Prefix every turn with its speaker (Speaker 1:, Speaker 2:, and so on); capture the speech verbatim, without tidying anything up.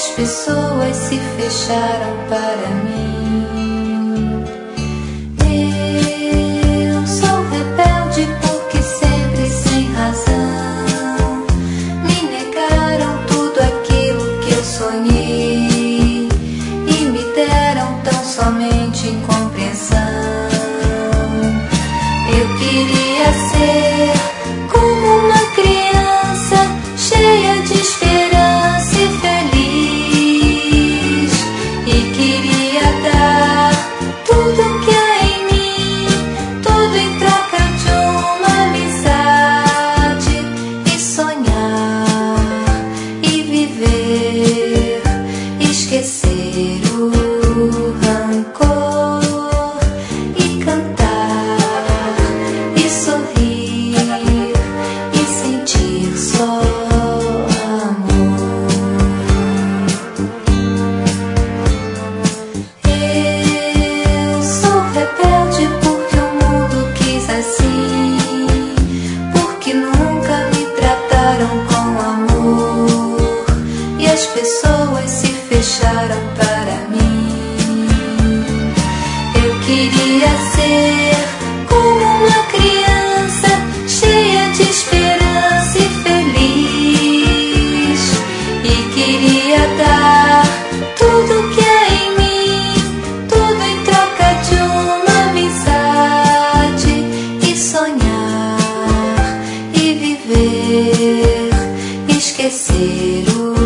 Speaker 1: as pessoas se fecharam para mim. Eu sou rebelde porque sempre sem razão me negaram tudo aquilo que eu sonhei e me deram tão somente incompreensão. Eu queria ser como uma criança cheia de esperança e feliz, e queria dar tudo que há em mim, tudo em troca de uma amizade, e sonhar e viver, esquecer o rancor e cantar e sorrir e sentir só amor. Eu sou rebelde porque o mundo quis assim, porque nunca me trataram com amor e as pessoas se fecharam para mim. Eu queria ser como uma criança cheia de esperança e feliz, e queria dar tudo que há em mim, tudo em troca de uma amizade, e sonhar e viver, esquecer o